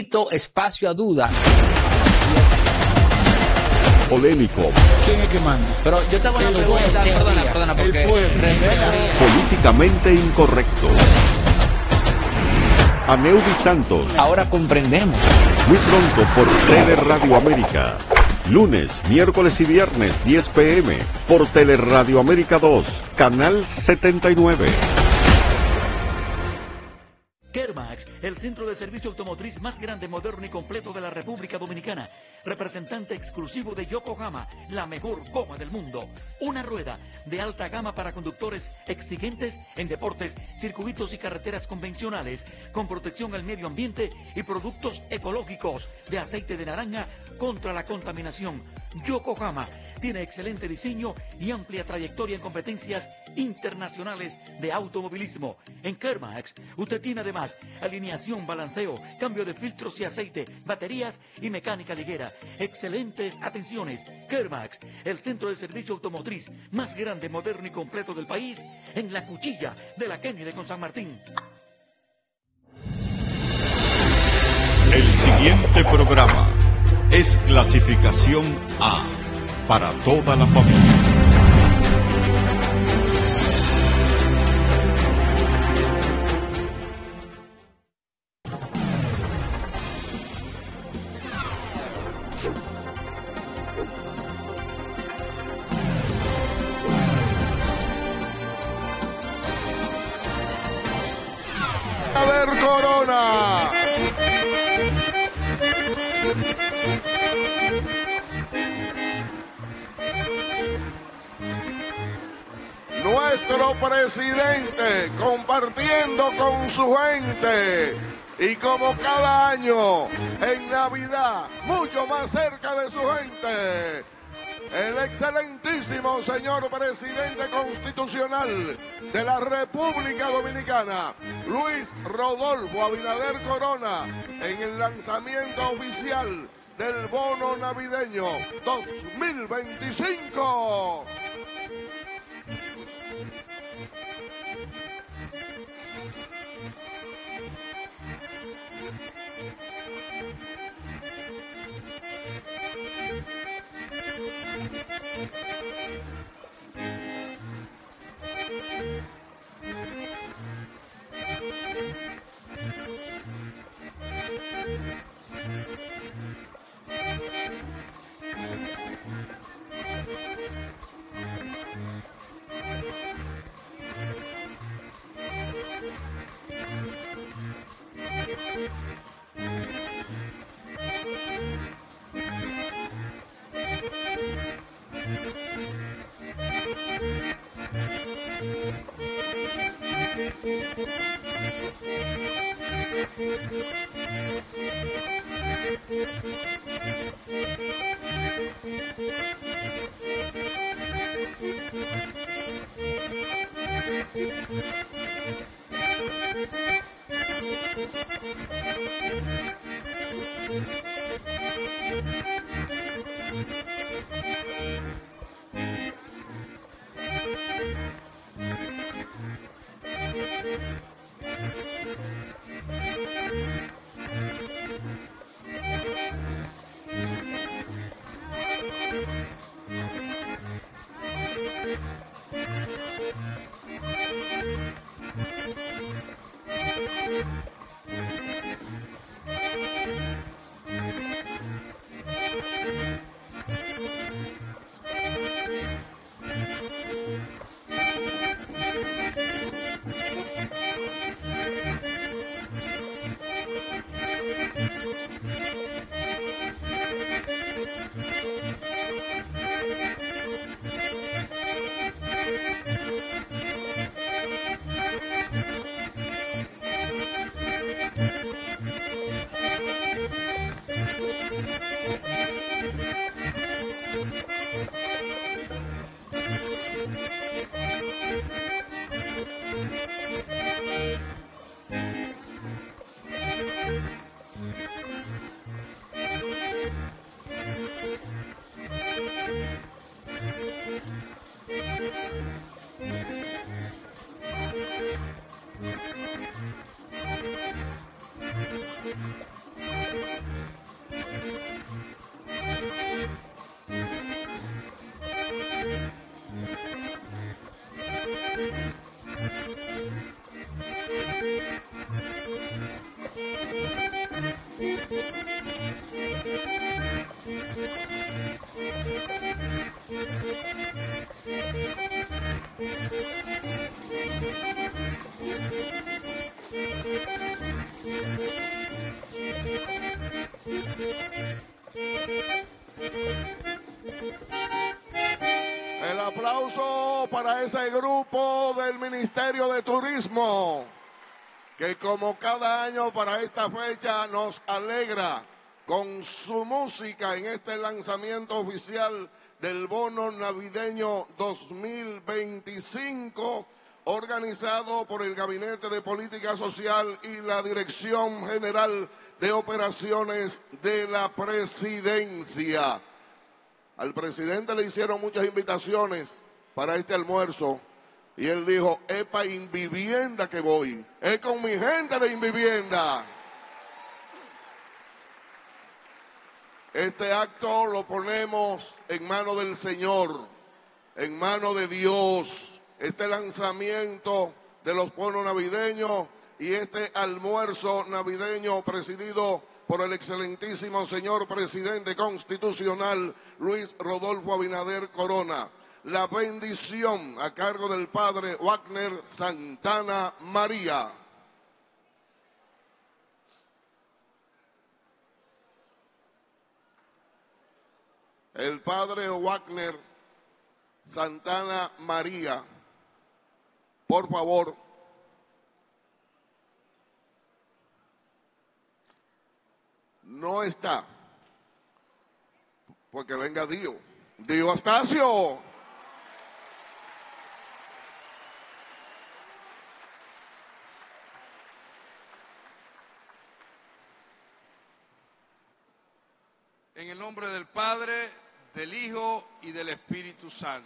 espacio a duda. Polémico. ¿Quién es que manda? Pero yo te hago una pregunta, perdona, porque Políticamente incorrecto. Aneudi Santos. ahora comprendemos. Muy pronto por Teleradio América. Lunes, miércoles y viernes, 10 p.m. por Teleradio América 2, Canal 79. Kermax, el centro de servicio automotriz más grande, moderno y completo de la República Dominicana. Representante exclusivo de Yokohama, la mejor goma del mundo. Una rueda de alta gama para conductores exigentes en deportes, circuitos y carreteras convencionales, con protección al medio ambiente y productos ecológicos de aceite de naranja contra la contaminación. Yokohama tiene excelente diseño y amplia trayectoria en competencias internacionales de automovilismo. En Kermax, usted tiene además alineación, balanceo, cambio de filtros y aceite, baterías y mecánica ligera. Excelentes atenciones. Kermax, el centro de servicio automotriz más grande, moderno y completo del país, en la cuchilla de la Kennedy con San Martín. El siguiente programa es clasificación A, para toda la familia. A ver, Corona. Nuestro presidente compartiendo con su gente y como cada año en Navidad mucho más cerca de su gente, el excelentísimo señor presidente constitucional de la República Dominicana, Luis Rodolfo Abinader Corona, en el lanzamiento oficial del bono navideño 2025. El aplauso para ese grupo del Ministerio de Turismo, que como cada año para esta fecha nos alegra con su música en este lanzamiento oficial del bono navideño 2025, organizado por el Gabinete de Política Social y la Dirección General de Operaciones de la Presidencia. Al presidente le hicieron muchas invitaciones para este almuerzo y él dijo, es para Invivienda que voy, es con mi gente de Invivienda. Este acto lo ponemos en manos del Señor, en manos de Dios. Este lanzamiento de los bonos navideños y este almuerzo navideño presidido por el excelentísimo señor presidente constitucional Luis Rodolfo Abinader Corona. La bendición a cargo del padre Wagner Santana María. El padre Wagner Santana María, por favor. No está, porque venga Dio Astacio. En el nombre del Padre, del Hijo y del Espíritu Santo.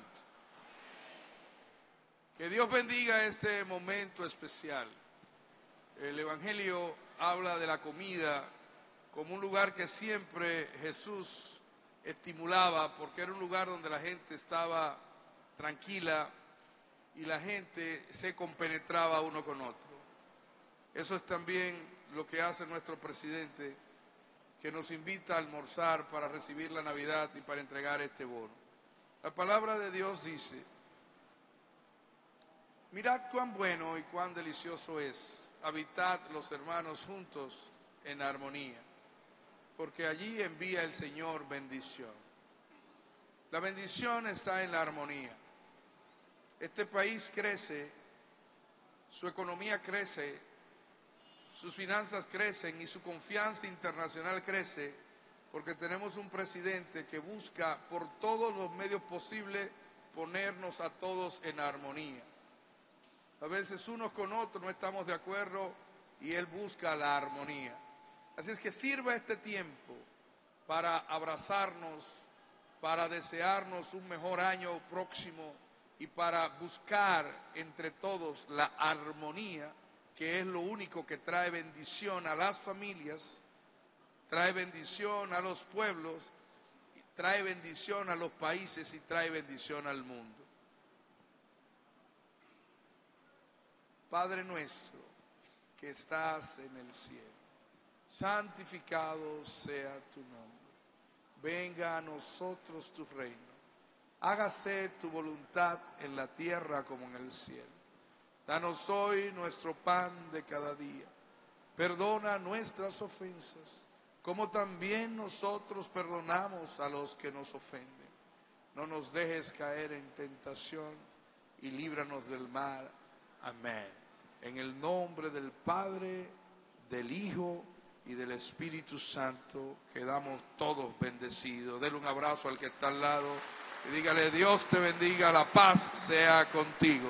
Que Dios bendiga este momento especial. El Evangelio habla de la comida como un lugar que siempre Jesús estimulaba, porque era un lugar donde la gente estaba tranquila y la gente se compenetraba uno con otro. Eso es también lo que hace nuestro presidente, que nos invita a almorzar para recibir la Navidad y para entregar este bono. La palabra de Dios dice, mirad cuán bueno y cuán delicioso es habitad los hermanos juntos en armonía, porque allí envía el Señor bendición. La bendición está en la armonía. Este país crece, su economía crece, sus finanzas crecen y su confianza internacional crece porque tenemos un presidente que busca por todos los medios posibles ponernos a todos en armonía. A veces unos con otros no estamos de acuerdo y él busca la armonía. Así es que sirva este tiempo para abrazarnos, para desearnos un mejor año próximo y para buscar entre todos la armonía, que es lo único que trae bendición a las familias, trae bendición a los pueblos, trae bendición a los países y trae bendición al mundo. Padre nuestro que estás en el cielo, santificado sea tu nombre. Venga a nosotros tu reino. Hágase tu voluntad en la tierra como en el cielo. Danos hoy nuestro pan de cada día. Perdona nuestras ofensas, como también nosotros perdonamos a los que nos ofenden. No nos dejes caer en tentación y líbranos del mal. Amén. En el nombre del Padre, del Hijo y del Espíritu Santo, quedamos todos bendecidos. Dele un abrazo al que está al lado y dígale: Dios te bendiga, la paz sea contigo.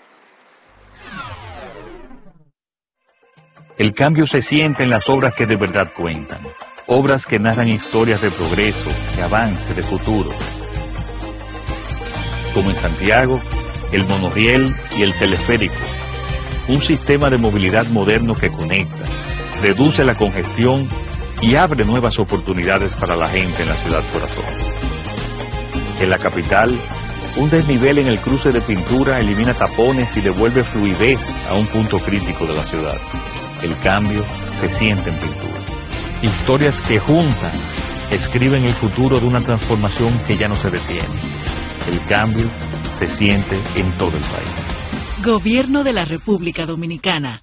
El cambio se siente en las obras que de verdad cuentan. Obras que narran historias de progreso, de avance, de futuro. Como en Santiago, el monorriel y el teleférico. Un sistema de movilidad moderno que conecta, reduce la congestión y abre nuevas oportunidades para la gente en la ciudad corazón. En la capital, un desnivel en el cruce de Pintura elimina tapones y devuelve fluidez a un punto crítico de la ciudad. El cambio se siente en Pintura. Historias que juntas escriben el futuro de una transformación que ya no se detiene. El cambio se siente en todo el país. Gobierno de la República Dominicana.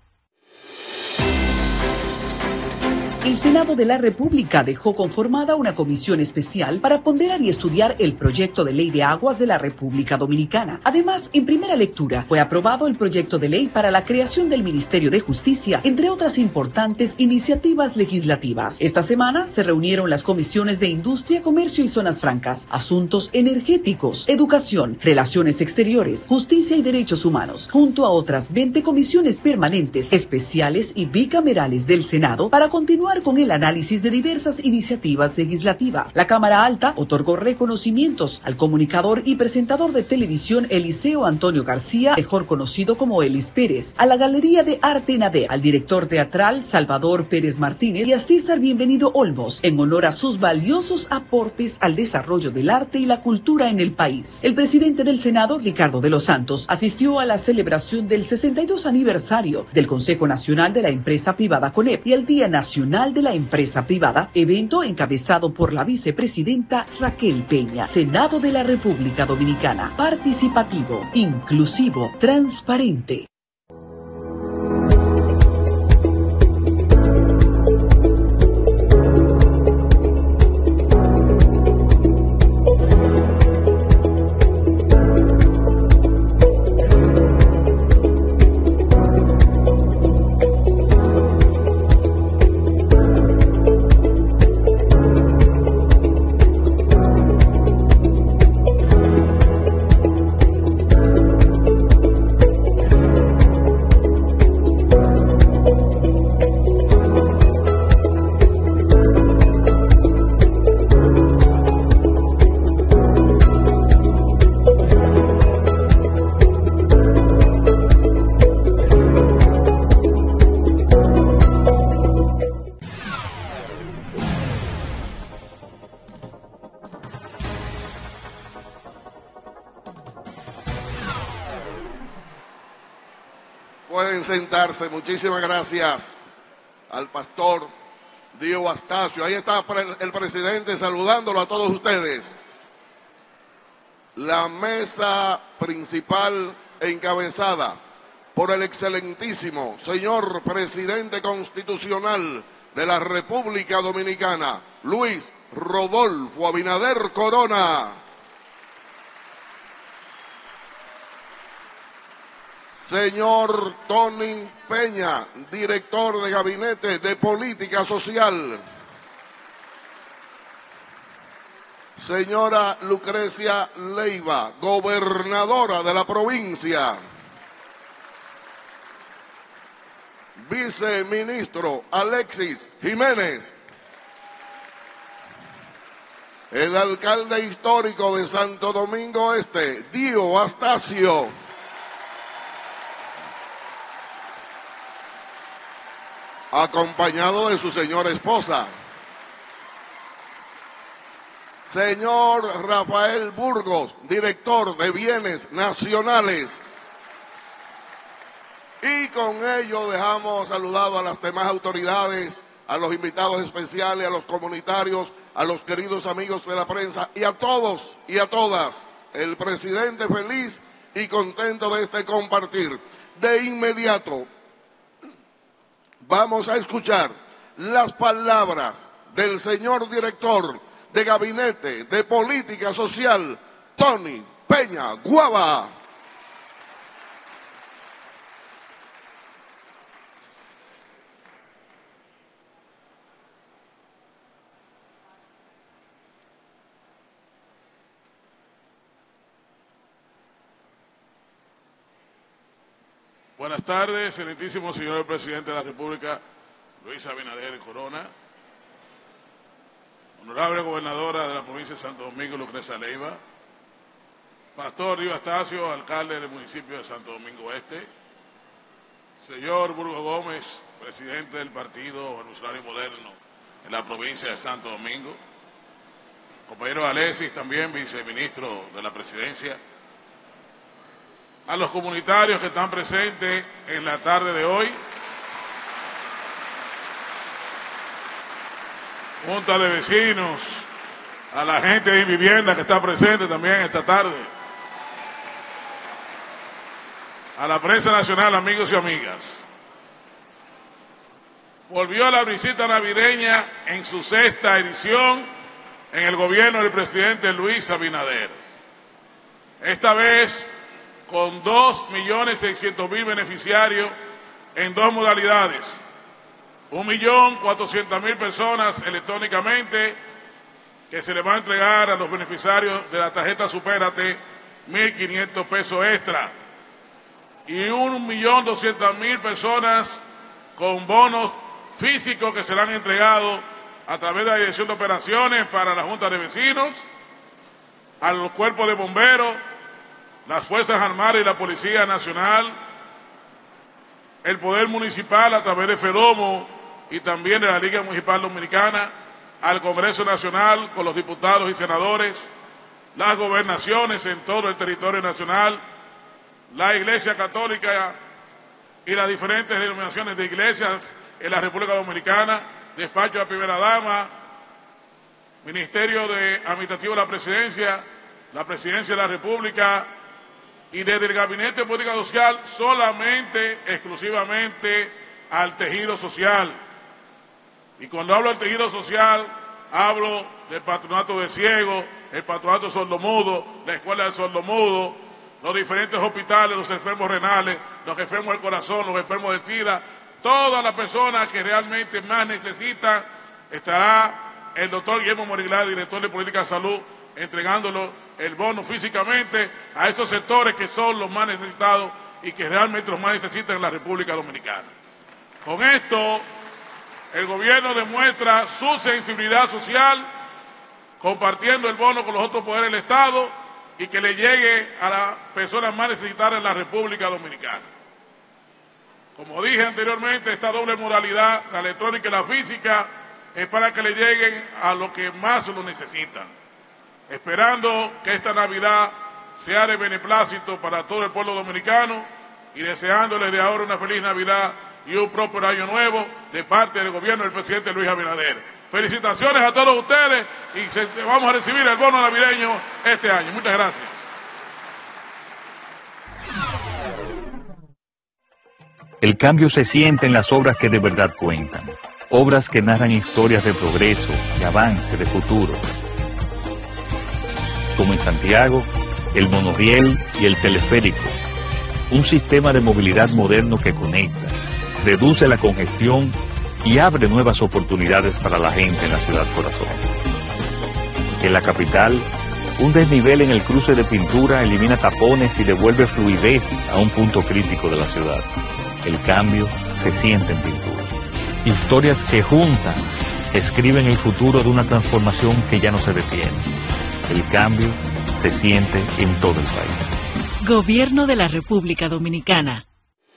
El Senado de la República dejó conformada una comisión especial para ponderar y estudiar el proyecto de ley de aguas de la República Dominicana. Además, en primera lectura fue aprobado el proyecto de ley para la creación del Ministerio de Justicia, entre otras importantes iniciativas legislativas. Esta semana se reunieron las comisiones de Industria, Comercio y Zonas Francas, Asuntos Energéticos, Educación, Relaciones Exteriores, Justicia y Derechos Humanos, junto a otras 20 comisiones permanentes, especiales y bicamerales del Senado para continuar con el análisis de diversas iniciativas legislativas. La Cámara Alta otorgó reconocimientos al comunicador y presentador de televisión Eliseo Antonio García, mejor conocido como Elis Pérez, a la Galería de Arte Nade, al director teatral Salvador Pérez Martínez y a César Bienvenido Olmos, en honor a sus valiosos aportes al desarrollo del arte y la cultura en el país. El presidente del Senado, Ricardo de los Santos, asistió a la celebración del 62 aniversario del Consejo Nacional de la Empresa Privada CONEP y el Día Nacional de la Empresa Privada, evento encabezado por la vicepresidenta Raquel Peña. Senado de la República Dominicana, participativo, inclusivo, transparente. Pueden sentarse. Muchísimas gracias al pastor Dio Astacio. Ahí está el presidente saludándolo a todos ustedes. La mesa principal encabezada por el excelentísimo señor presidente constitucional de la República Dominicana, Luis Rodolfo Abinader Corona. Señor Tony Peña, director de Gabinete de Política Social. Señora Lucrecia Leiva, gobernadora de la provincia. Viceministro Alexis Jiménez. El alcalde histórico de Santo Domingo Este, Dio Astacio. Acompañado de su señora esposa. Señor Rafael Burgos, director de Bienes Nacionales. Y con ello dejamos saludado a las demás autoridades, a los invitados especiales, a los comunitarios, a los queridos amigos de la prensa y a todos y a todas. El presidente feliz y contento de este compartir. De inmediato vamos a escuchar las palabras del señor director de Gabinete de Política Social, Tony Peña Guava. Buenas tardes, excelentísimo señor presidente de la República, Luis Abinader Corona, honorable gobernadora de la provincia de Santo Domingo, Lucrecia Leiva, pastor Dio Astacio, alcalde del municipio de Santo Domingo Este, señor Burgos Gómez, presidente del Partido Revolucionario Moderno en la provincia de Santo Domingo, compañero Alexis, también viceministro de la presidencia, a los comunitarios que están presentes en la tarde de hoy, Junta de Vecinos, a la gente de Vivienda que está presente también esta tarde, a la prensa nacional, amigos y amigas. Volvió la visita navideña en su 6ª edición en el gobierno del presidente Luis Abinader. Esta vez con 2.600.000 beneficiarios en 2 modalidades. 1.400.000 personas electrónicamente que se le va a entregar a los beneficiarios de la tarjeta Supérate 1.500 pesos extra. Y 1.200.000 personas con bonos físicos que serán entregados a través de la Dirección de Operaciones para la Junta de Vecinos, a los cuerpos de bomberos, las Fuerzas Armadas y la Policía Nacional, el Poder Municipal a través de FEDOMO y también de la Liga Municipal Dominicana, al Congreso Nacional con los diputados y senadores, las gobernaciones en todo el territorio nacional, la Iglesia Católica y las diferentes denominaciones de iglesias en la República Dominicana, despacho de la Primera Dama, Ministerio de Administrativo de la Presidencia de la República, y desde el Gabinete de Política Social solamente, exclusivamente al tejido social. Y cuando hablo del tejido social, hablo del Patronato de Ciegos, el Patronato de Sordomudos, la Escuela del Sordomudo, los diferentes hospitales, los enfermos renales, los enfermos del corazón, los enfermos del SIDA, todas las personas que realmente más necesitan. Estará el doctor Guillermo Moriglán, director de Política de Salud, entregándolo el bono físicamente a esos sectores que son los más necesitados y que realmente los más necesitan en la República Dominicana. Con esto, el gobierno demuestra su sensibilidad social, compartiendo el bono con los otros poderes del Estado y que le llegue a las personas más necesitadas en la República Dominicana. Como dije anteriormente, esta doble modalidad, la electrónica y la física, es para que le lleguen a los que más lo necesitan. Esperando que esta Navidad sea de beneplácito para todo el pueblo dominicano y deseándoles de ahora una feliz Navidad y un próspero año nuevo de parte del gobierno del presidente Luis Abinader. Felicitaciones a todos ustedes y vamos a recibir el bono navideño este año. Muchas gracias. El cambio se siente en las obras que de verdad cuentan. Obras que narran historias de progreso, de avance, de futuro. Como en Santiago, el monorriel y el teleférico. Un sistema de movilidad moderno que conecta, reduce la congestión y abre nuevas oportunidades para la gente en la ciudad corazón. En la capital, un desnivel en el cruce de Pintura elimina tapones y devuelve fluidez a un punto crítico de la ciudad. El cambio se siente en Pintura. Historias que juntas escriben el futuro de una transformación que ya no se detiene. El cambio se siente en todo el país. Gobierno de la República Dominicana.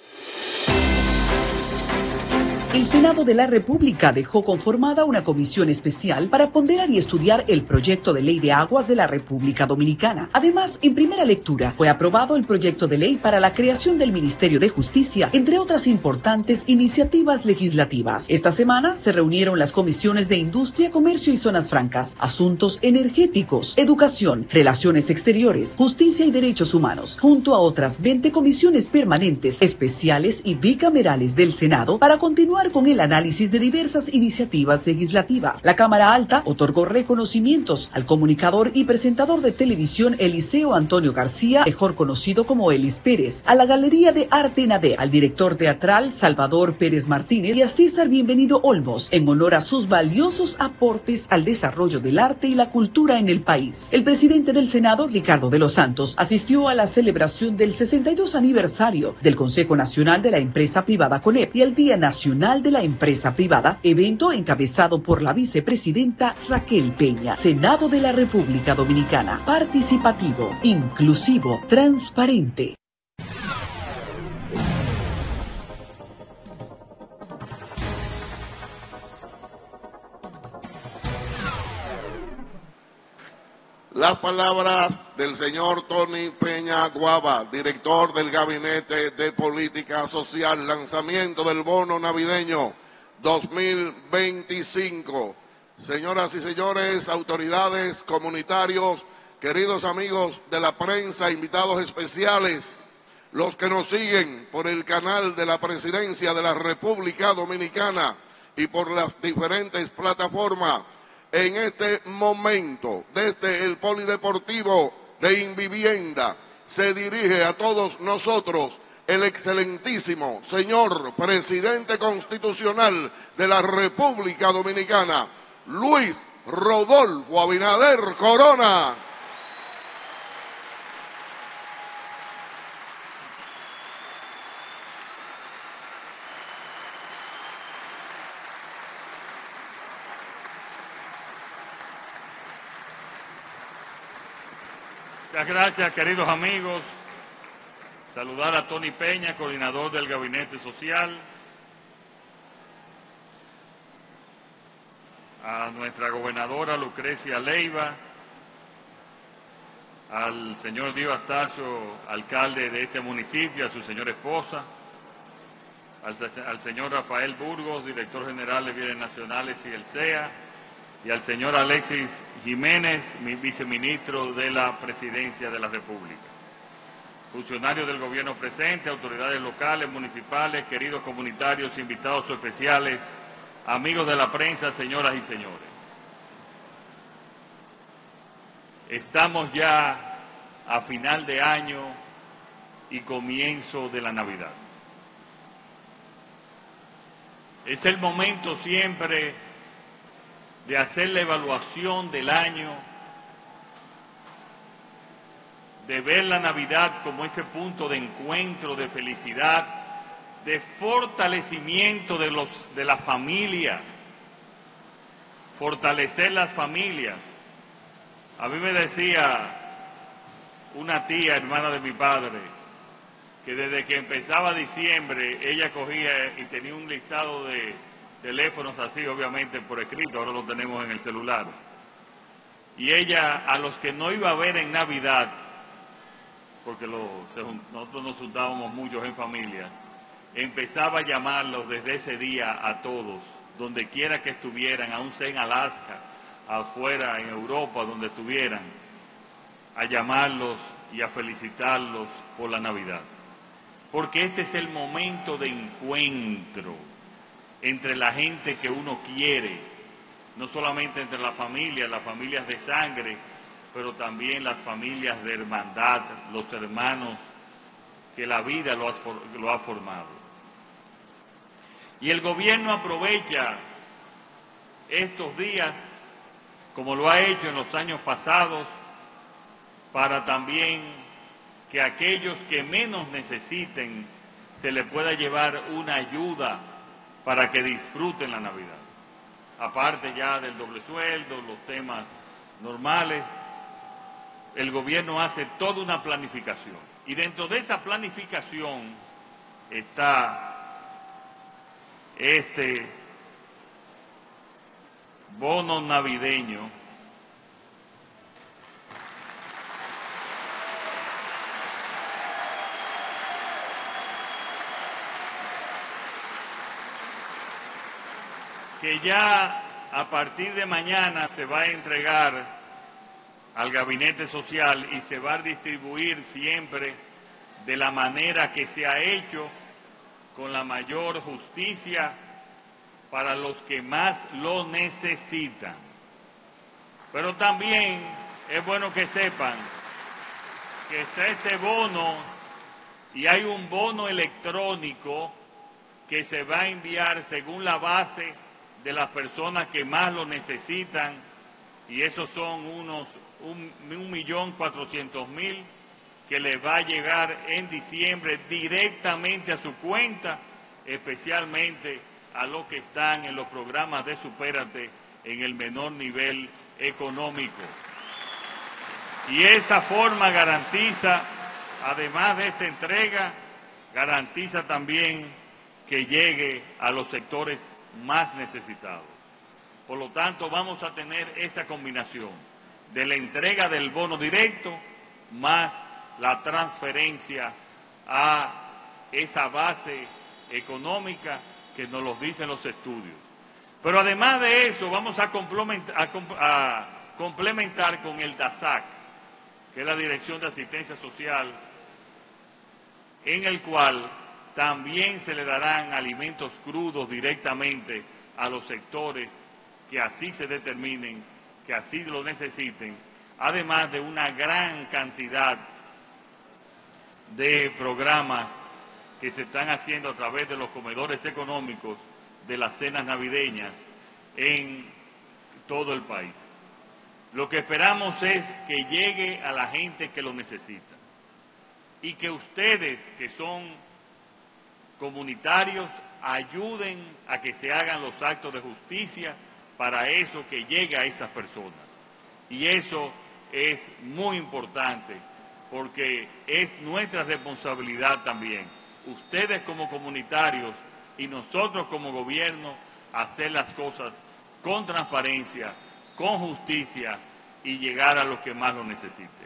El Senado de la República dejó conformada una comisión especial para ponderar y estudiar el proyecto de ley de aguas de la República Dominicana. Además, en primera lectura fue aprobado el proyecto de ley para la creación del Ministerio de Justicia, entre otras importantes iniciativas legislativas. Esta semana se reunieron las comisiones de Industria, Comercio y Zonas Francas, Asuntos Energéticos, Educación, Relaciones Exteriores, Justicia y Derechos Humanos, junto a otras 20 comisiones permanentes, especiales y bicamerales del Senado para continuar con el análisis de diversas iniciativas legislativas. La Cámara Alta otorgó reconocimientos al comunicador y presentador de televisión Eliseo Antonio García, mejor conocido como Elis Pérez, a la Galería de Arte Nade, al director teatral Salvador Pérez Martínez y a César Bienvenido Olmos, en honor a sus valiosos aportes al desarrollo del arte y la cultura en el país. El presidente del Senado, Ricardo de los Santos, asistió a la celebración del 62 aniversario del Consejo Nacional de la Empresa Privada CONEP y el Día Nacional de la Empresa Privada, evento encabezado por la vicepresidenta Raquel Peña. Senado de la República Dominicana, participativo, inclusivo, transparente. Las palabras del señor Tony Peña Guava, director del Gabinete de Política Social, lanzamiento del bono navideño 2025. señoras y señores, autoridades, comunitarios, queridos amigos de la prensa, invitados especiales, los que nos siguen por el canal de la Presidencia de la República Dominicana y por las diferentes plataformas, en este momento, desde el Polideportivo de Invivienda, se dirige a todos nosotros el excelentísimo señor Presidente Constitucional de la República Dominicana, Luis Rodolfo Abinader Corona. Muchas gracias, queridos amigos. Saludar a Tony Peña, coordinador del Gabinete Social, a nuestra gobernadora Lucrecia Leiva, al señor Dio Astacio, alcalde de este municipio, a su señora esposa, al señor Rafael Burgos, director general de Bienes Nacionales y el CEA, y al señor Alexis Jiménez, mi viceministro de la Presidencia de la República. Funcionarios del gobierno presente, autoridades locales, municipales, queridos comunitarios, invitados especiales, amigos de la prensa, señoras y señores. Estamos ya a final de año y comienzo de la Navidad. Es el momento siempre de hacer la evaluación del año, de ver la Navidad como ese punto de encuentro, de felicidad, de fortalecimiento de la familia, fortalecer las familias. A mí me decía una tía, hermana de mi padre, que desde que empezaba diciembre, ella cogía y tenía un listado de teléfonos así, obviamente por escrito, ahora lo tenemos en el celular. Y ella, a los que no iba a ver en Navidad, porque nosotros nos juntábamos muchos en familia, empezaba a llamarlos desde ese día a todos, donde quiera que estuvieran, aún sea en Alaska, afuera, en Europa, donde estuvieran, a llamarlos y a felicitarlos por la Navidad. Porque este es el momento de encuentro entre la gente que uno quiere, no solamente entre las familias de sangre, pero también las familias de hermandad, los hermanos que la vida lo ha formado. Y el gobierno aprovecha estos días, como lo ha hecho en los años pasados, para también que aquellos que menos necesiten se les pueda llevar una ayuda para que disfruten la Navidad. Aparte ya del doble sueldo, los temas normales, el gobierno hace toda una planificación. Y dentro de esa planificación está este bono navideño que ya a partir de mañana se va a entregar al Gabinete Social y se va a distribuir siempre de la manera que se ha hecho, con la mayor justicia para los que más lo necesitan. Pero también es bueno que sepan que está este bono y hay un bono electrónico que se va a enviar según la base de las personas que más lo necesitan, y esos son unos 1.400.000 que les va a llegar en diciembre directamente a su cuenta, especialmente a los que están en los programas de Supérate en el menor nivel económico. Y esa forma garantiza, además de esta entrega, garantiza también que llegue a los sectores más necesitados. Por lo tanto, vamos a tener esa combinación de la entrega del bono directo más la transferencia a esa base económica que nos lo dicen los estudios. Pero además de eso, vamos a complementar con el DASAC, que es la Dirección de Asistencia Social, en el cual también se le darán alimentos crudos directamente a los sectores que así se determinen, que así lo necesiten, además de una gran cantidad de programas que se están haciendo a través de los comedores económicos de las cenas navideñas en todo el país. Lo que esperamos es que llegue a la gente que lo necesita y que ustedes, que son comunitarios, ayuden a que se hagan los actos de justicia para eso, que llegue a esas personas. Y eso es muy importante, porque es nuestra responsabilidad también, ustedes como comunitarios y nosotros como gobierno, hacer las cosas con transparencia, con justicia y llegar a los que más lo necesiten.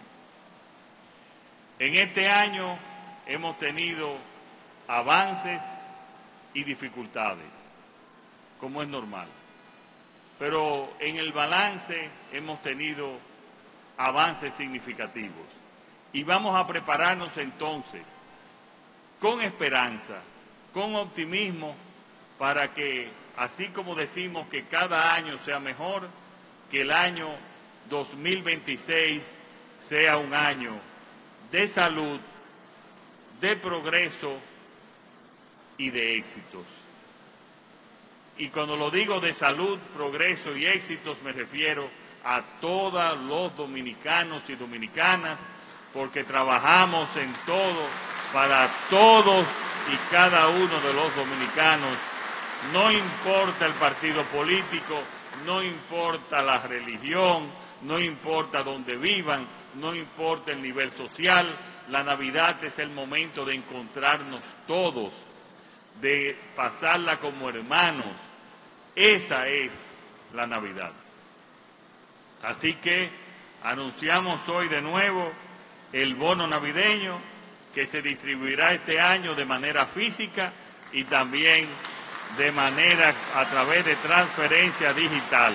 En este año hemos tenido avances y dificultades, como es normal, pero en el balance hemos tenido avances significativos y vamos a prepararnos entonces con esperanza, con optimismo, para que, así como decimos que cada año sea mejor, que el año 2026 sea un año de salud, de progreso y de éxitos. Y cuando lo digo de salud, progreso y éxitos, me refiero a todos los dominicanos y dominicanas, porque trabajamos en todo, para todos y cada uno de los dominicanos, no importa el partido político, no importa la religión, no importa dónde vivan, no importa el nivel social. La Navidad es el momento de encontrarnos todos, de pasarla como hermanos. Esa es la Navidad. Así que anunciamos hoy de nuevo el bono navideño, que se distribuirá este año de manera física y también de manera a través de transferencia digital.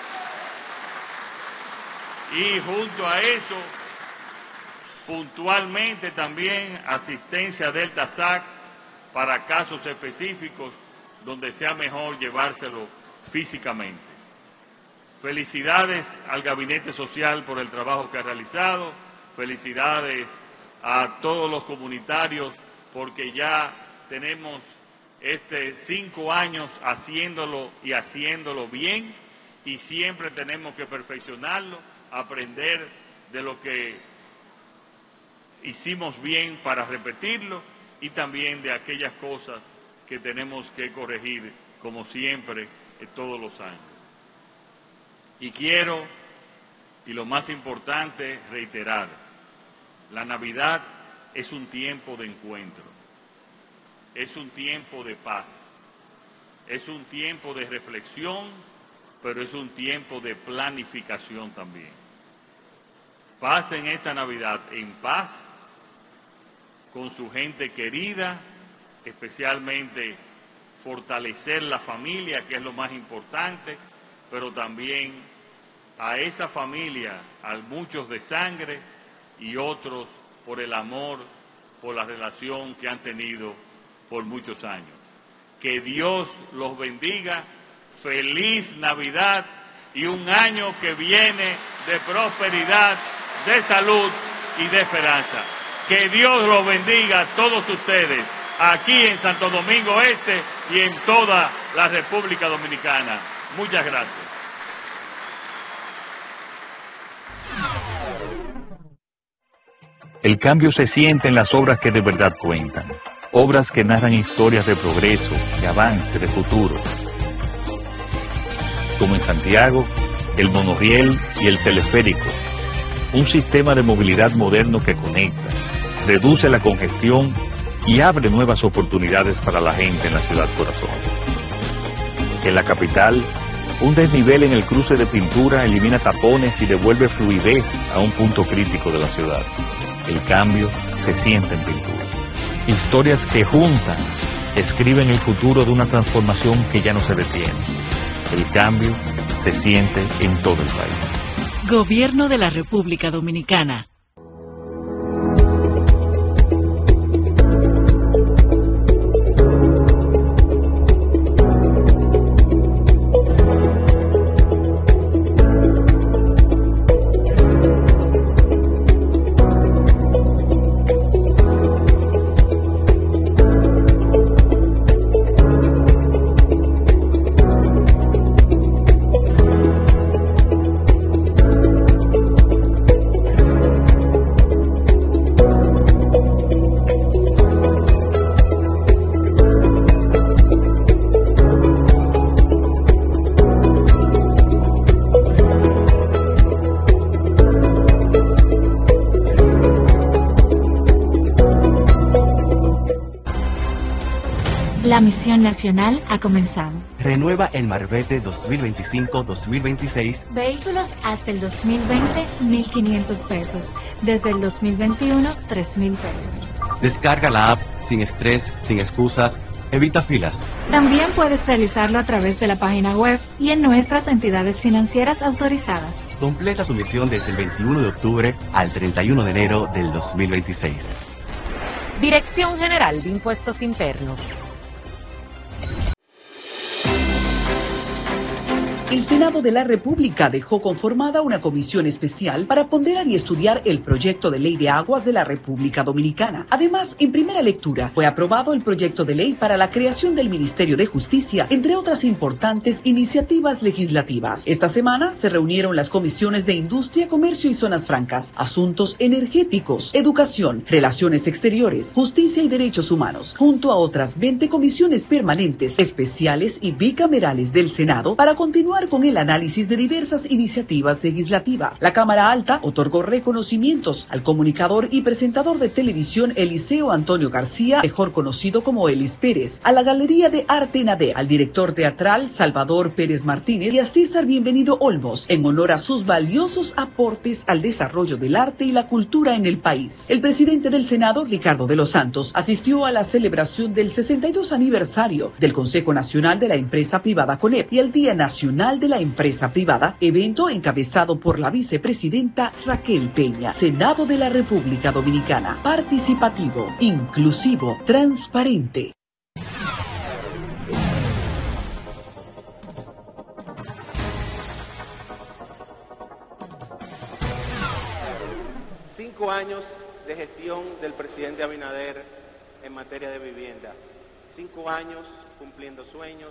Y junto a eso, puntualmente también asistencia del DASAC para casos específicos donde sea mejor llevárselo físicamente. Felicidades al Gabinete Social por el trabajo que ha realizado, felicidades a todos los comunitarios, porque ya tenemos 5 años haciéndolo y haciéndolo bien, y siempre tenemos que perfeccionarlo, aprender de lo que hicimos bien para repetirlo, y también de aquellas cosas que tenemos que corregir, como siempre, todos los años. Y quiero, y lo más importante, reiterar, la Navidad es un tiempo de encuentro, es un tiempo de paz, es un tiempo de reflexión, pero es un tiempo de planificación también. Pasen esta Navidad en paz, con su gente querida, especialmente fortalecer la familia, que es lo más importante, pero también a esa familia, a muchos de sangre y otros por el amor, por la relación que han tenido por muchos años. Que Dios los bendiga, feliz Navidad y un año que viene de prosperidad, de salud y de esperanza. Que Dios los bendiga a todos ustedes, aquí en Santo Domingo Este y en toda la República Dominicana. Muchas gracias. El cambio se siente en las obras que de verdad cuentan. Obras que narran historias de progreso, de avance, de futuro. Como en Santiago, el monorriel y el teleférico. Un sistema de movilidad moderno que conecta, reduce la congestión y abre nuevas oportunidades para la gente en la ciudad corazón. En la capital, un desnivel en el cruce de Pintura elimina tapones y devuelve fluidez a un punto crítico de la ciudad. El cambio se siente en Pintura. Historias que juntas escriben el futuro de una transformación que ya no se detiene. El cambio se siente en todo el país. Gobierno de la República Dominicana. La misión nacional ha comenzado. Renueva el Marbete 2025-2026. Vehículos hasta el 2020, 1.500 pesos. Desde el 2021, 3.000 pesos. Descarga la app sin estrés, sin excusas. Evita filas. También puedes realizarlo a través de la página web y en nuestras entidades financieras autorizadas. Completa tu misión desde el 21 de octubre al 31 de enero del 2026. Dirección General de Impuestos Internos. El Senado de la República dejó conformada una comisión especial para ponderar y estudiar el proyecto de ley de aguas de la República Dominicana. Además, en primera lectura fue aprobado el proyecto de ley para la creación del Ministerio de Justicia, entre otras importantes iniciativas legislativas. Esta semana se reunieron las comisiones de Industria, Comercio y Zonas Francas, Asuntos Energéticos, Educación, Relaciones Exteriores, Justicia y Derechos Humanos, junto a otras 20 comisiones permanentes, especiales y bicamerales del Senado para continuar con el análisis de diversas iniciativas legislativas. La Cámara Alta otorgó reconocimientos al comunicador y presentador de televisión Eliseo Antonio García, mejor conocido como Elis Pérez, a la Galería de Arte Nade, al director teatral Salvador Pérez Martínez y a César Bienvenido Olmos, en honor a sus valiosos aportes al desarrollo del arte y la cultura en el país. El presidente del Senado, Ricardo de los Santos, asistió a la celebración del 62 aniversario del Consejo Nacional de la Empresa Privada CONEP y el Día Nacional de la Empresa Privada, evento encabezado por la vicepresidenta Raquel Peña. Senado de la República Dominicana, participativo, inclusivo, transparente. Cinco años de gestión del presidente Abinader en materia de vivienda. 5 años cumpliendo sueños,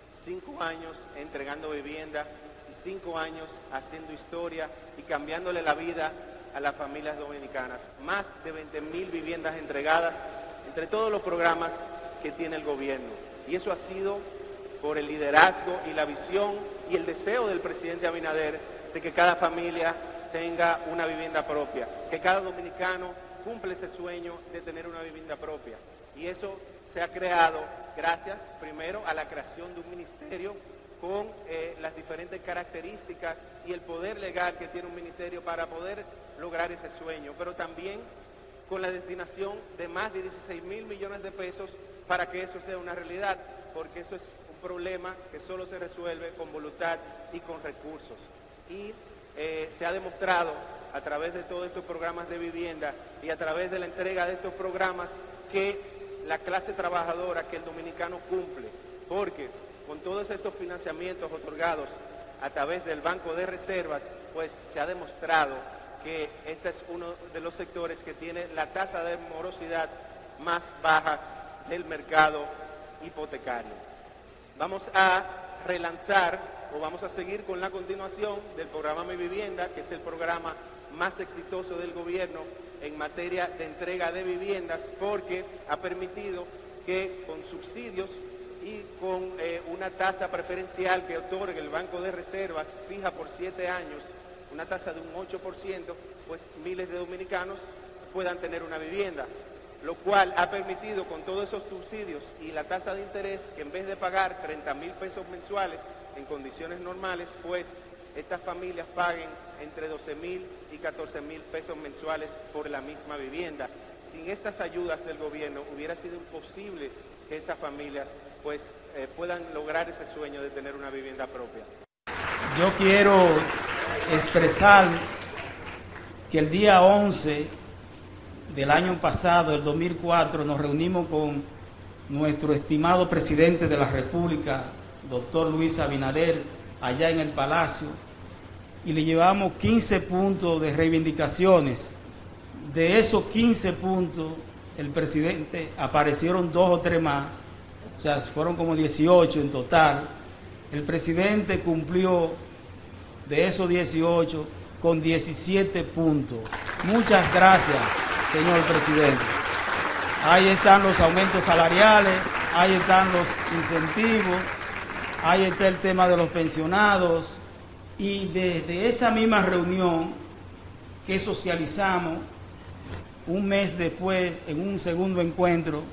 5 años entregando vivienda y 5 años haciendo historia y cambiándole la vida a las familias dominicanas. Más de 20.000 viviendas entregadas entre todos los programas que tiene el gobierno. Y eso ha sido por el liderazgo y la visión y el deseo del presidente Abinader de que cada familia tenga una vivienda propia, que cada dominicano cumpla ese sueño de tener una vivienda propia. Y eso se ha creado gracias, primero, a la creación de un ministerio con las diferentes características y el poder legal que tiene un ministerio para poder lograr ese sueño, pero también con la destinación de más de 16.000 millones de pesos para que eso sea una realidad, porque eso es un problema que solo se resuelve con voluntad y con recursos. Y se ha demostrado a través de todos estos programas de vivienda y a través de la entrega de estos programas que la clase trabajadora, que el dominicano cumple, porque con todos estos financiamientos otorgados a través del Banco de Reservas, pues se ha demostrado que este es uno de los sectores que tiene la tasa de morosidad más bajas del mercado hipotecario. Vamos a relanzar o vamos a seguir con la continuación del programa Mi Vivienda, que es el programa más exitoso del gobierno en materia de entrega de viviendas, porque ha permitido que con subsidios y con una tasa preferencial que otorga el Banco de Reservas fija por 7 años, una tasa de un 8%, pues miles de dominicanos puedan tener una vivienda, lo cual ha permitido con todos esos subsidios y la tasa de interés que en vez de pagar 30.000 pesos mensuales en condiciones normales, pues estas familias paguen entre 12.000 y 14.000 pesos mensuales por la misma vivienda. Sin estas ayudas del gobierno hubiera sido imposible que esas familias pues puedan lograr ese sueño de tener una vivienda propia. Yo quiero expresar que el día 11 del año pasado, el 2004, nos reunimos con nuestro estimado presidente de la República, doctor Luis Abinader, allá en el Palacio, y le llevamos 15 puntos de reivindicaciones. De esos 15 puntos, el presidente, aparecieron 2 o 3 más, o sea, fueron como 18 en total. El presidente cumplió de esos 18 con 17 puntos. Muchas gracias, señor presidente. Ahí están los aumentos salariales, ahí están los incentivos, ahí está el tema de los pensionados, y desde esa misma reunión que socializamos, un mes después, en un segundo encuentro,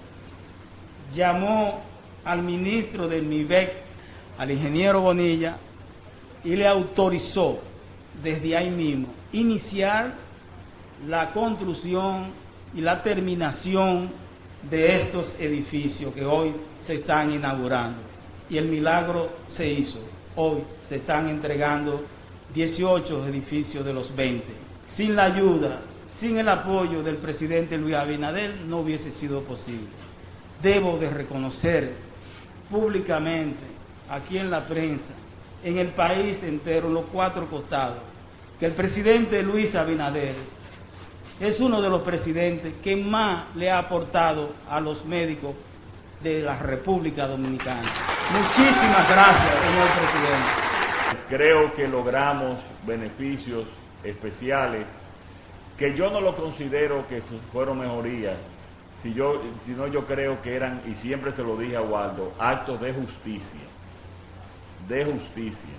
llamó al ministro del MIBEC, al ingeniero Bonilla, y le autorizó desde ahí mismo iniciar la construcción y la terminación de estos edificios que hoy se están inaugurando. Y el milagro se hizo. Hoy se están entregando 18 edificios de los 20. Sin la ayuda, sin el apoyo del presidente Luis Abinader, no hubiese sido posible. Debo de reconocer públicamente, aquí en la prensa, en el país entero, en los 4 costados, que el presidente Luis Abinader es uno de los presidentes que más le ha aportado a los médicos de la República Dominicana. Muchísimas gracias, señor presidente. Creo que logramos beneficios especiales que yo no lo considero que fueron mejorías, sino yo creo que eran, y siempre se lo dije a Waldo, actos de justicia. De justicia.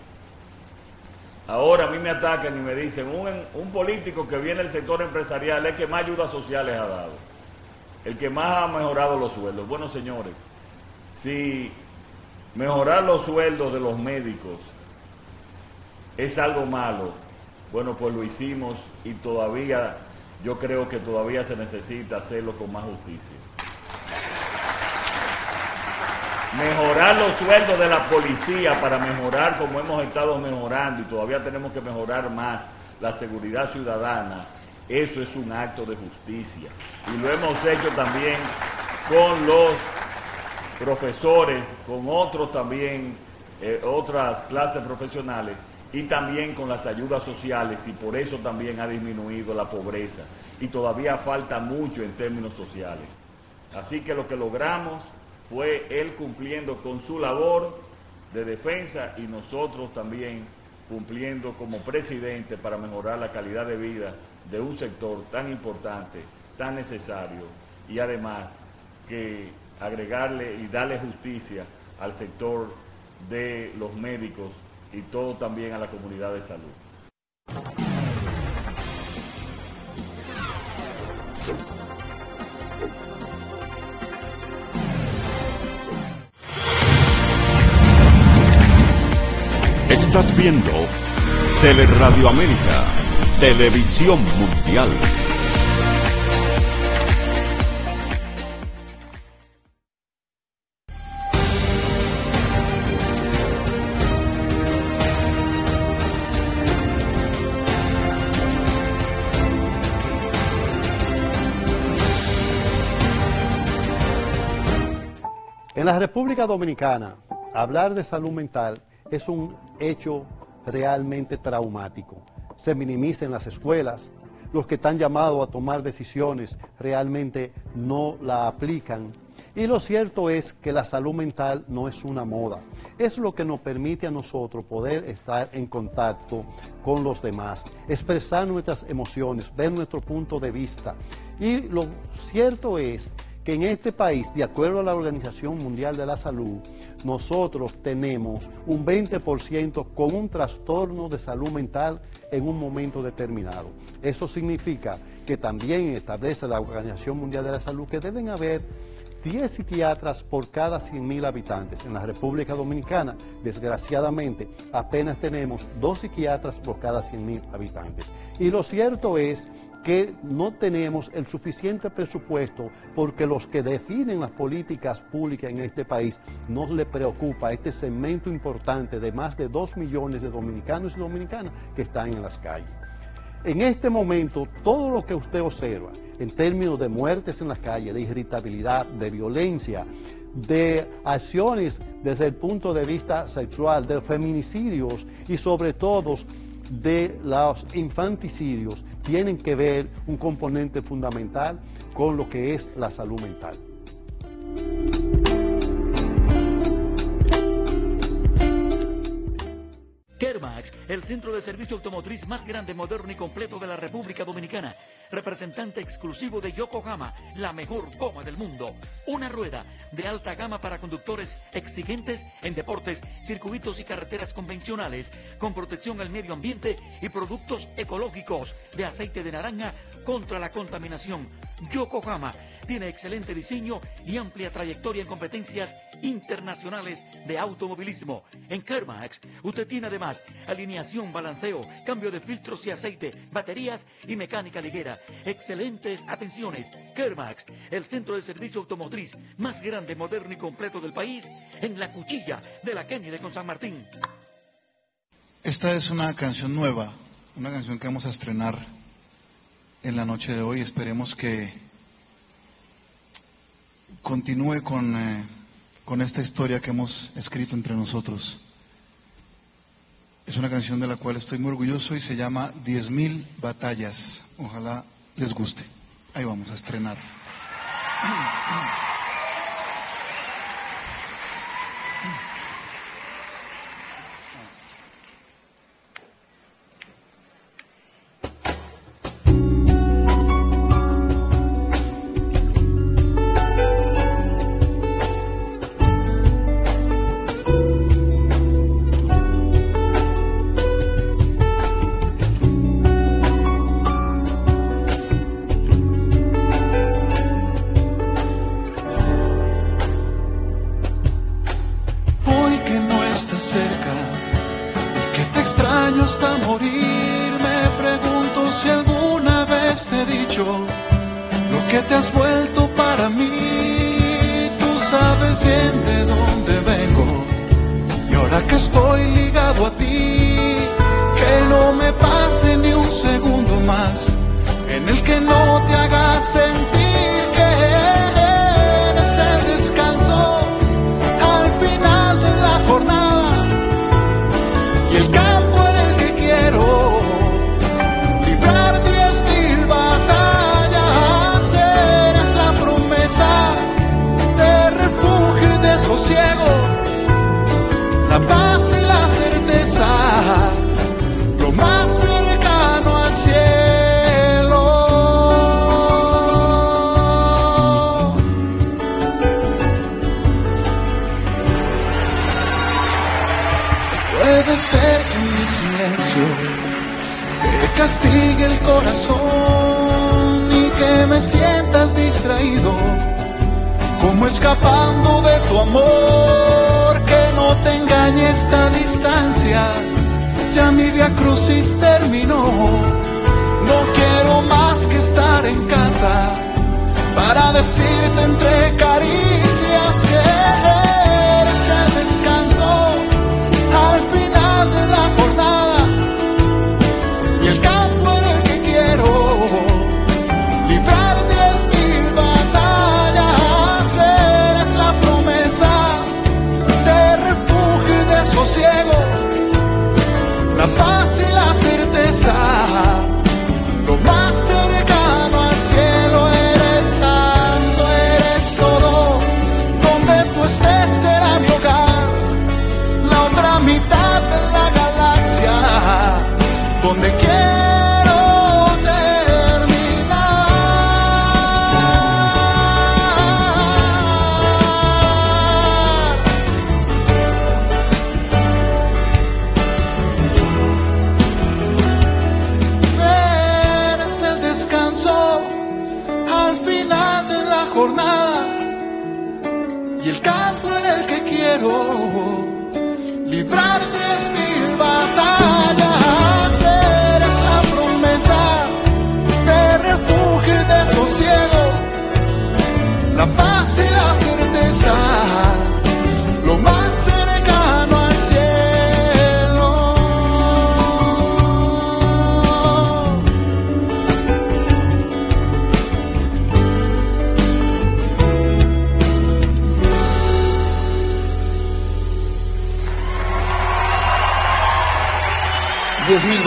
Ahora a mí me atacan y me dicen, un político que viene del sector empresarial es el que más ayudas sociales ha dado, el que más ha mejorado los sueldos. Bueno, señores, si mejorar los sueldos de los médicos es algo malo, bueno, pues lo hicimos, y todavía, yo creo que todavía se necesita hacerlo con más justicia. Mejorar los sueldos de la policía para mejorar como hemos estado mejorando, y todavía tenemos que mejorar más la seguridad ciudadana, eso es un acto de justicia. Y lo hemos hecho también con los profesores, con otros también, otras clases profesionales, y también con las ayudas sociales, y por eso también ha disminuido la pobreza. Y todavía falta mucho en términos sociales. Así que lo que logramos fue él cumpliendo con su labor de defensa, y nosotros también cumpliendo como presidente para mejorar la calidad de vida de un sector tan importante, tan necesario, y además que agregarle y darle justicia al sector de los médicos y todo también a la comunidad de salud. Estás viendo Teleradio América, Televisión Mundial. En la República Dominicana, hablar de salud mental es un hecho realmente traumático. Se minimiza en las escuelas, los que están llamados a tomar decisiones realmente no la aplican. Y lo cierto es que la salud mental no es una moda, es lo que nos permite a nosotros poder estar en contacto con los demás, expresar nuestras emociones, ver nuestro punto de vista. Y lo cierto es que en este país, de acuerdo a la Organización Mundial de la Salud, nosotros tenemos un 20% con un trastorno de salud mental en un momento determinado. Eso significa que también establece la Organización Mundial de la Salud que deben haber 10 psiquiatras por cada 100.000 habitantes. En la República Dominicana, desgraciadamente, apenas tenemos 2 psiquiatras por cada 100.000 habitantes. Y lo cierto es que no tenemos el suficiente presupuesto porque los que definen las políticas públicas en este país no les preocupa a este segmento importante de más de 2 millones de dominicanos y dominicanas que están en las calles. En este momento, todo lo que usted observa en términos de muertes en las calles, de irritabilidad, de violencia, de acciones desde el punto de vista sexual, de feminicidios y sobre todo de los infanticidios, tienen que ver un componente fundamental con lo que es la salud mental. Kermax, el centro de servicio automotriz más grande, moderno y completo de la República Dominicana. Representante exclusivo de Yokohama, la mejor goma del mundo. Una rueda de alta gama para conductores exigentes en deportes, circuitos y carreteras convencionales, con protección al medio ambiente y productos ecológicos de aceite de naranja contra la contaminación. Yokohama tiene excelente diseño y amplia trayectoria en competencias internacionales de automovilismo. En Kermax, usted tiene además alineación, balanceo, cambio de filtros y aceite, baterías y mecánica ligera. Excelentes atenciones. Kermax, el centro de servicio automotriz más grande, moderno y completo del país, en la cuchilla de la Kennedy con San Martín. Esta es una canción nueva, una canción que vamos a estrenar en la noche de hoy. Esperemos que continúe con esta historia que hemos escrito entre nosotros. Es una canción de la cual estoy muy orgulloso y se llama 10.000 batallas. Ojalá les guste. Ahí vamos a estrenar.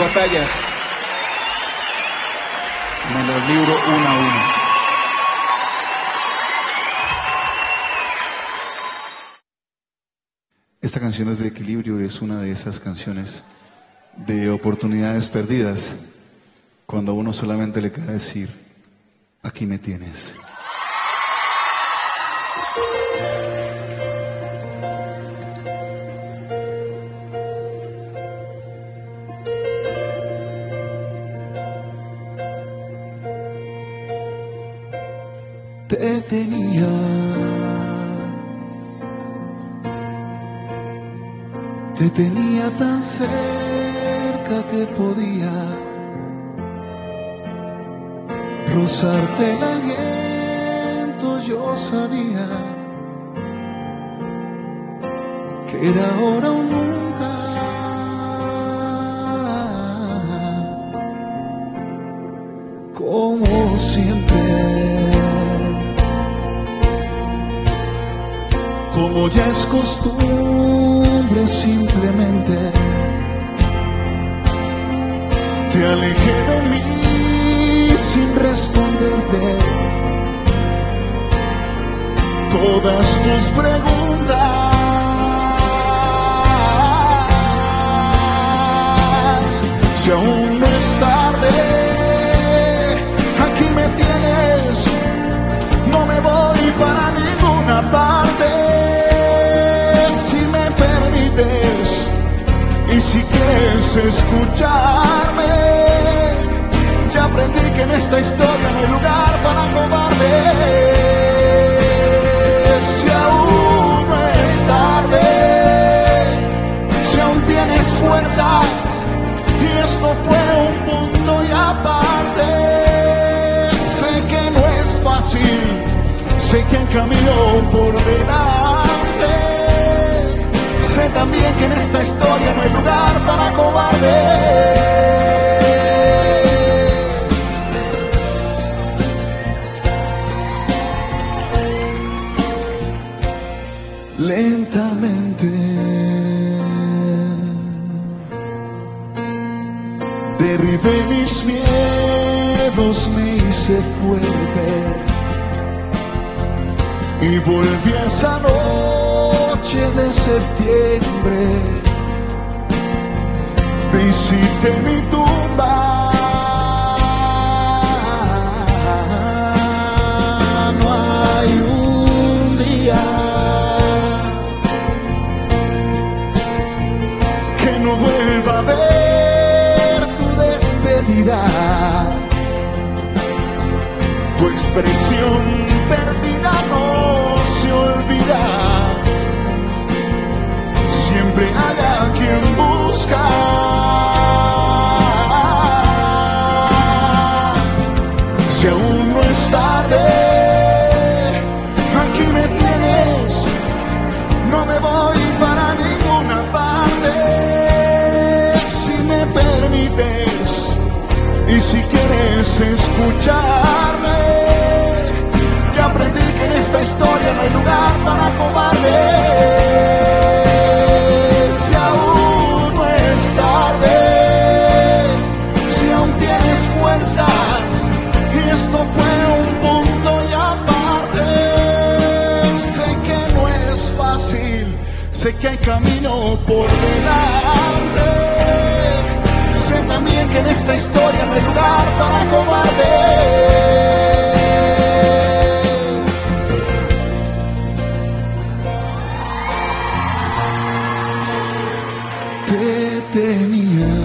batallas. Me las libro una a una. Esta canción es de equilibrio y es una de esas canciones de oportunidades perdidas, cuando a uno solamente le queda decir, aquí me tienes. Te tenía, te tenía tan cerca que podía rozarte el aliento. Yo sabía que era ahora o nunca. Como siempre, como ya es costumbre, simplemente te alejé de mí sin responderte todas tus preguntas. Si aún no es tarde, aquí me tienes, no me voy para ninguna parte. Y si quieres escucharme, ya aprendí que en esta historia no hay lugar para cobardes. Si aún no es tarde, si aún tienes fuerzas, y esto fue un punto y aparte. Sé que no es fácil, sé que hay camino por delante. Sé también que en esta historia no hay lugar para cobardes. Lentamente derribé mis miedos, me hice fuerte y volví a esa noche de septiembre. Visité mi tumba. No hay un día que no vuelva a ver tu despedida. Tu expresión perdida no se olvida. Siempre haya quien busca. Si aún no es tarde, aquí me tienes, no me voy para ninguna parte. Si me permites y si quieres escucharme, ya aprendí que en esta historia no hay lugar para cobardes. Esto fue un punto y aparte. Sé que no es fácil, sé que hay camino por delante. Sé también que en esta historia no hay lugar para cobardes. Te tenía.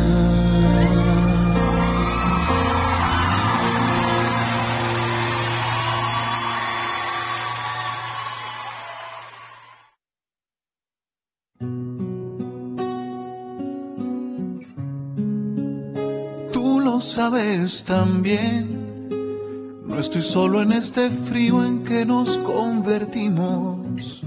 Sabes también, no estoy solo en este frío en que nos convertimos.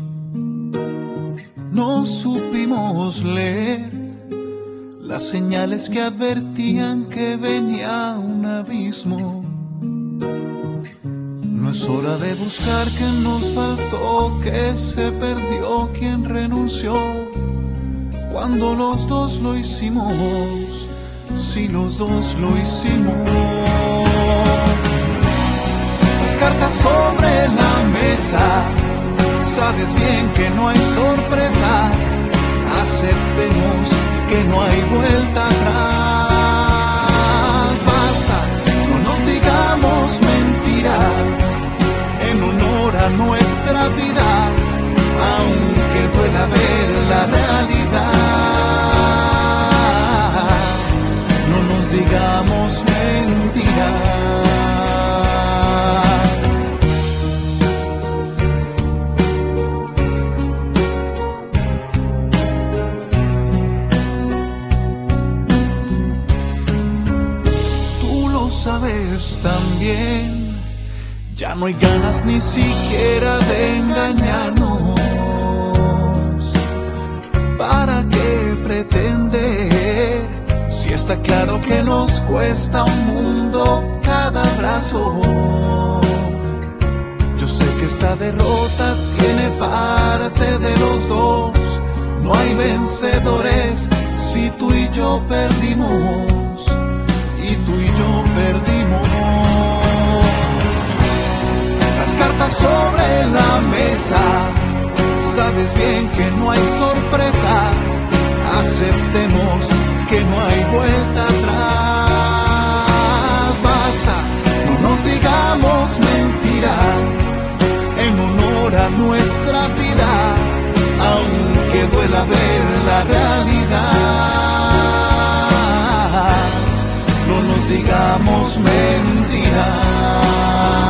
No supimos leer las señales que advertían que venía un abismo. No es hora de buscar quien nos faltó, que se perdió, quien renunció, cuando los dos lo hicimos. si los dos lo hicimos. Las cartas sobre la mesa, sabes bien que no hay sorpresas. Aceptemos que no hay vuelta atrás. Basta, no nos digamos mentiras en honor a nuestra vida, aunque duela ver la realidad. No nos digamos mentiras. Sabes también, ya no hay ganas ni siquiera de engañarnos. ¿Para qué pretender? Si está claro que nos cuesta un mundo cada abrazo. Yo sé que esta derrota tiene parte de los dos. No hay vencedores si tú y yo perdimos. Y tú y yo perdimos. Las cartas sobre la mesa, sabes bien que no hay sorpresas. Aceptemos que no hay vuelta atrás. Basta, no nos digamos mentiras en honor a nuestra vida, aunque duela ver la realidad. No nos digamos mentiras.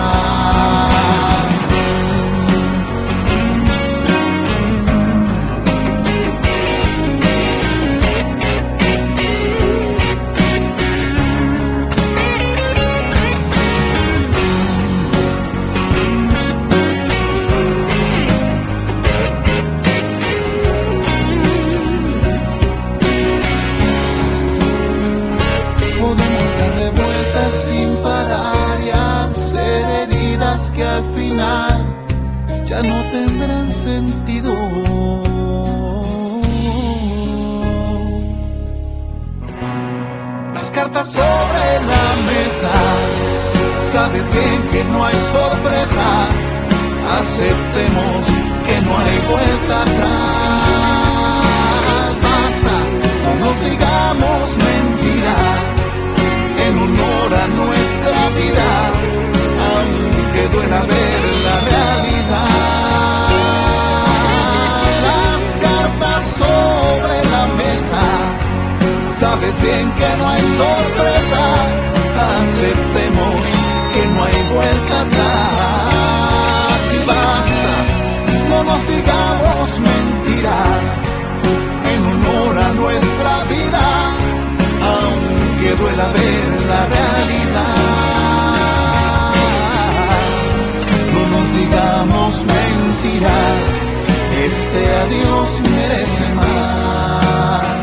Sin parar y hacer heridas que al final ya no tendrán sentido. Las cartas sobre la mesa, sabes bien que no hay sorpresas. Aceptemos que no hay vuelta atrás. Basta, no nos digamos mentiras en honor a nuestra vida, aunque duela ver la realidad. Las cartas sobre la mesa, sabes bien que no hay sorpresas. Aceptemos que no hay vuelta atrás. Y basta, no nos digamos mentiras en honor a nuestra vida, aunque duela ver la realidad. No nos digamos mentiras, este adiós merece más.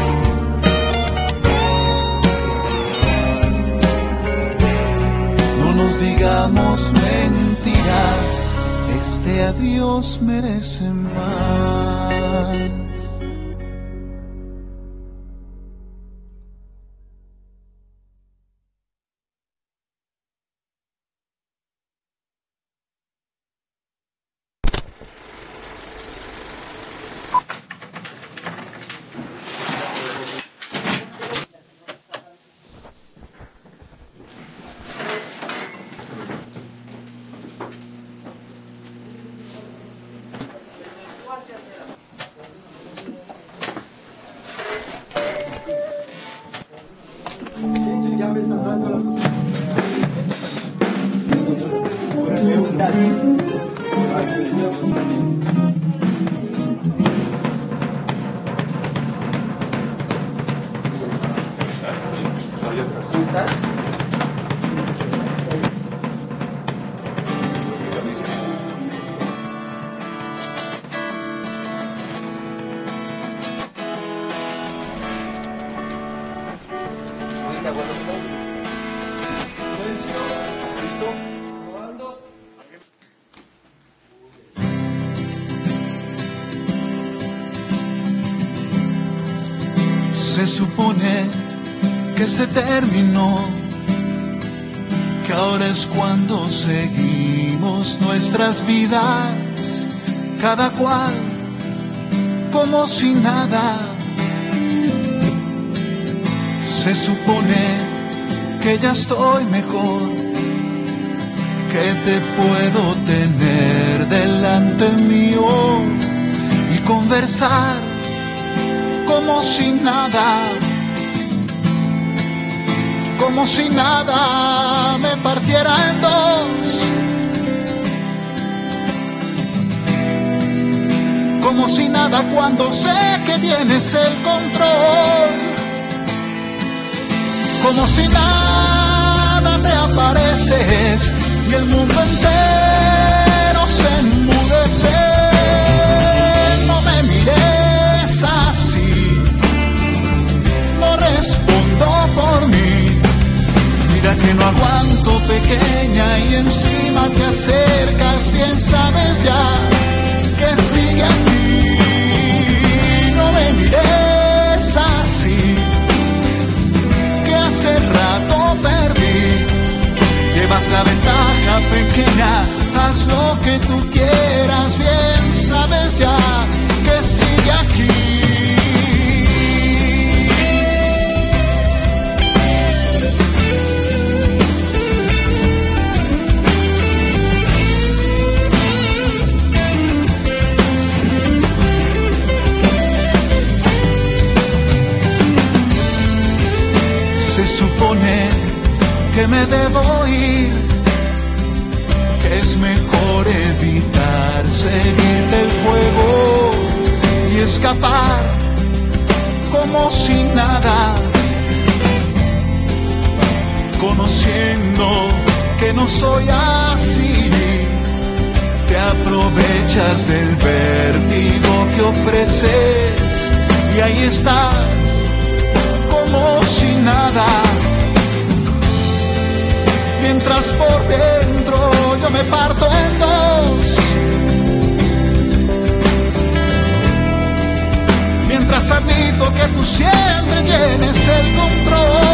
No nos digamos mentiras, este adiós merece más. Se supone que se terminó, que ahora es cuando seguimos nuestras vidas, cada cual como si nada. Se supone que ya estoy mejor, que te puedo tener delante mío y conversar como si nada, como si nada me partiera en dos, como si nada cuando sé que tienes el control, como si nada te apareces y el mundo entero se enmudece. No me mires así, no respondo por mí. Mira que no aguanto, pequeña, y encima te acercas, bien sabes ya que sigue aquí. No me mires así, que hace rato perdí. Llevas la ventaja, pequeña, haz lo que tú quieras, bien sabes ya que sigue aquí. Se supone que me debo ir, que es mejor evitar seguirte el juego y escapar como si nada, conociendo que no soy así. Te aprovechas del vértigo que ofreces y ahí estás como si nada, mientras por dentro yo me parto en dos, mientras admito que tú siempre tienes el control.